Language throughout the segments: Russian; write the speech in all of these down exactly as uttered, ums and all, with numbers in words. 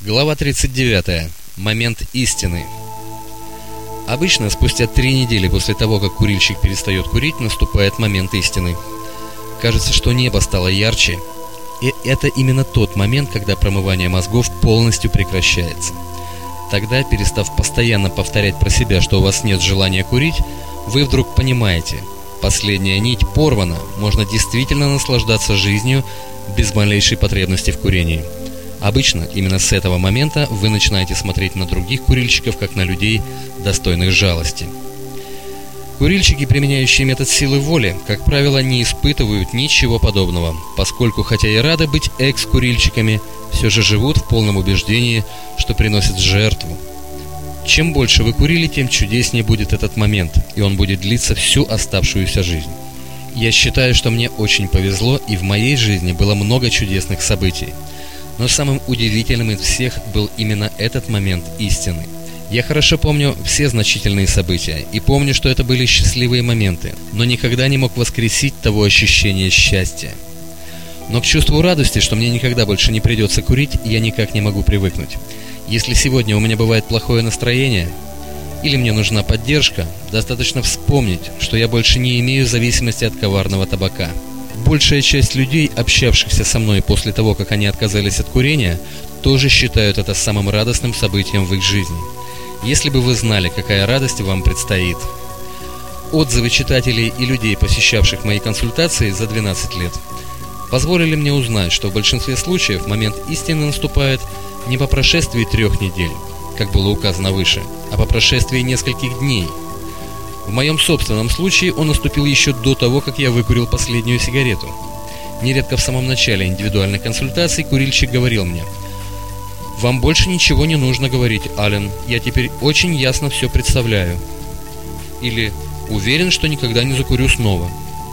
Глава тридцать девятая. Момент истины. Обычно спустя три недели после того, как курильщик перестает курить, наступает момент истины. Кажется, что небо стало ярче, и это именно тот момент, когда промывание мозгов полностью прекращается. Тогда, перестав постоянно повторять про себя, что у вас нет желания курить, вы вдруг понимаете, последняя нить порвана, можно действительно наслаждаться жизнью без малейшей потребности в курении. Обычно именно с этого момента вы начинаете смотреть на других курильщиков как на людей, достойных жалости. Курильщики, применяющие метод силы воли, как правило, не испытывают ничего подобного, поскольку, хотя и рады быть экс-курильщиками, все же живут в полном убеждении, что приносят жертву. Чем больше вы курили, тем чудеснее будет этот момент, и он будет длиться всю оставшуюся жизнь. Я считаю, что мне очень повезло, и в моей жизни было много чудесных событий. Но самым удивительным из всех был именно этот момент истины. Я хорошо помню все значительные события, и помню, что это были счастливые моменты, но никогда не мог воскресить того ощущения счастья. Но к чувству радости, что мне никогда больше не придется курить, я никак не могу привыкнуть. Если сегодня у меня бывает плохое настроение, или мне нужна поддержка, достаточно вспомнить, что я больше не имею зависимости от коварного табака. Большая часть людей, общавшихся со мной после того, как они отказались от курения, тоже считают это самым радостным событием в их жизни. Если бы вы знали, какая радость вам предстоит. Отзывы читателей и людей, посещавших мои консультации за двенадцать лет, позволили мне узнать, что в большинстве случаев момент истины наступает не по прошествии трех недель, как было указано выше, а по прошествии нескольких дней. В моем собственном случае он наступил еще до того, как я выкурил последнюю сигарету. Нередко в самом начале индивидуальной консультации курильщик говорил мне: «Вам больше ничего не нужно говорить, Ален, я теперь очень ясно все представляю». Или «Уверен, что никогда не закурю снова».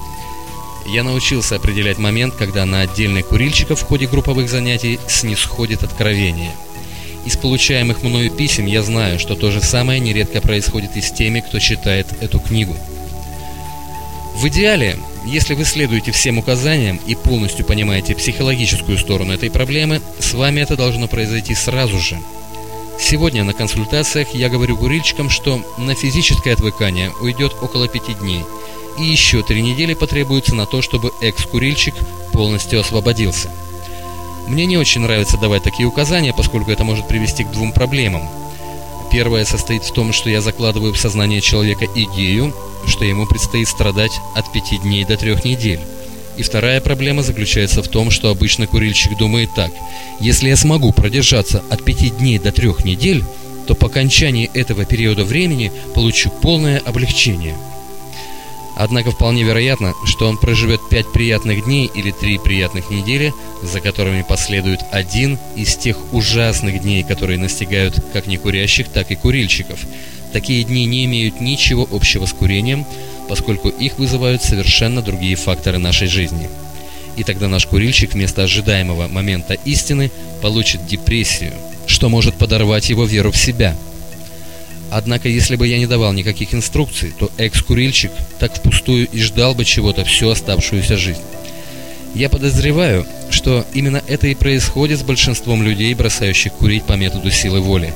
Я научился определять момент, когда на отдельных курильщиков в ходе групповых занятий снисходит откровение. Из получаемых мною писем я знаю, что то же самое нередко происходит и с теми, кто читает эту книгу. В идеале, если вы следуете всем указаниям и полностью понимаете психологическую сторону этой проблемы, с вами это должно произойти сразу же. Сегодня на консультациях я говорю курильщикам, что на физическое отвыкание уйдет около пяти дней, и еще три недели потребуется на то, чтобы экс-курильщик полностью освободился. Мне не очень нравится давать такие указания, поскольку это может привести к двум проблемам. Первая состоит в том, что я закладываю в сознание человека идею, что ему предстоит страдать от пяти дней до трех недель. И вторая проблема заключается в том, что обычно курильщик думает так: если я смогу продержаться от пяти дней до трех недель, то по окончании этого периода времени получу полное облегчение. Однако вполне вероятно, что он проживет пять приятных дней или три приятных недели, за которыми последует один из тех ужасных дней, которые настигают как некурящих, так и курильщиков. Такие дни не имеют ничего общего с курением, поскольку их вызывают совершенно другие факторы нашей жизни. И тогда наш курильщик вместо ожидаемого момента истины получит депрессию, что может подорвать его веру в себя. Однако, если бы я не давал никаких инструкций, то экс-курильщик так впустую и ждал бы чего-то всю оставшуюся жизнь. Я подозреваю, что именно это и происходит с большинством людей, бросающих курить по методу силы воли.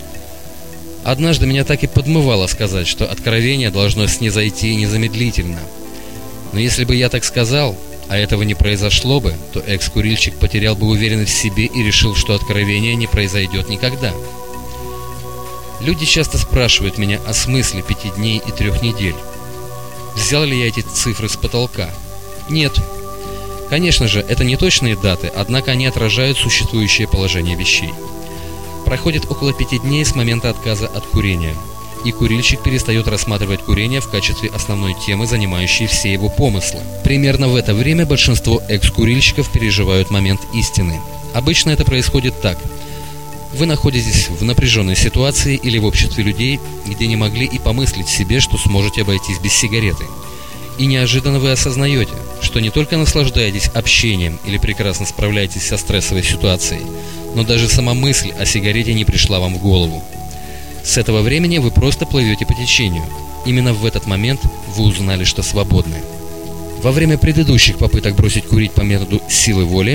Однажды меня так и подмывало сказать, что откровение должно снизойти незамедлительно. Но если бы я так сказал, а этого не произошло бы, то экс-курильщик потерял бы уверенность в себе и решил, что откровение не произойдет никогда. Люди часто спрашивают меня о смысле пяти дней и трех недель. Взял ли я эти цифры с потолка? Нет. Конечно же, это не точные даты, однако они отражают существующее положение вещей. Проходит около пяти дней с момента отказа от курения, и курильщик перестает рассматривать курение в качестве основной темы, занимающей все его помыслы. Примерно в это время большинство экс-курильщиков переживают момент истины. Обычно это происходит так. Вы находитесь в напряженной ситуации или в обществе людей, где не могли и помыслить себе, что сможете обойтись без сигареты. И неожиданно вы осознаете, что не только наслаждаетесь общением или прекрасно справляетесь со стрессовой ситуацией, но даже сама мысль о сигарете не пришла вам в голову. С этого времени вы просто плывете по течению. Именно в этот момент вы узнали, что свободны. Во время предыдущих попыток бросить курить по методу силы воли,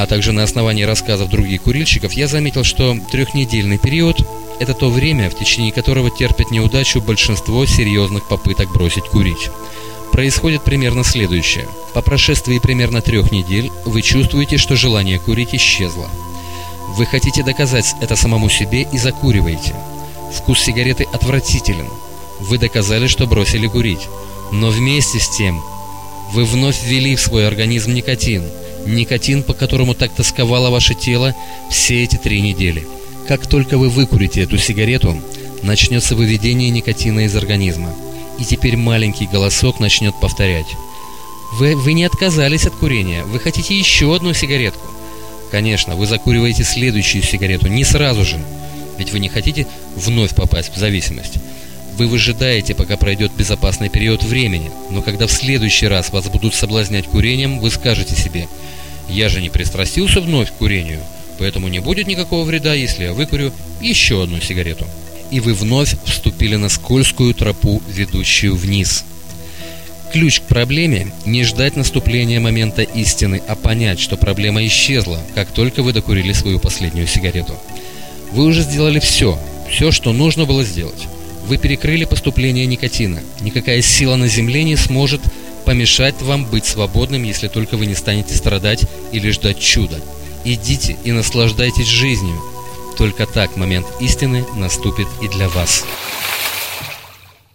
а также на основании рассказов других курильщиков, я заметил, что трехнедельный период – это то время, в течение которого терпят неудачу большинство серьезных попыток бросить курить. Происходит примерно следующее. По прошествии примерно трех недель вы чувствуете, что желание курить исчезло. Вы хотите доказать это самому себе и закуриваете. Вкус сигареты отвратителен. Вы доказали, что бросили курить. Но вместе с тем вы вновь ввели в свой организм никотин. Никотин, по которому так тосковало ваше тело все эти три недели. Как только вы выкурите эту сигарету, начнется выведение никотина из организма. И теперь маленький голосок начнет повторять: Вы, вы не отказались от курения, вы хотите еще одну сигаретку. Конечно, вы закуриваете следующую сигарету не сразу же, ведь вы не хотите вновь попасть в зависимость. Вы выжидаете, пока пройдет безопасный период времени, но когда в следующий раз вас будут соблазнять курением, вы скажете себе: «Я же не пристрастился вновь к курению, поэтому не будет никакого вреда, если я выкурю еще одну сигарету». И вы вновь вступили на скользкую тропу, ведущую вниз. Ключ к проблеме – не ждать наступления момента истины, а понять, что проблема исчезла, как только вы докурили свою последнюю сигарету. Вы уже сделали все, все, что нужно было сделать. Вы перекрыли поступление никотина. Никакая сила на земле не сможет помешать вам быть свободным, если только вы не станете страдать или ждать чуда. Идите и наслаждайтесь жизнью. Только так момент истины наступит и для вас.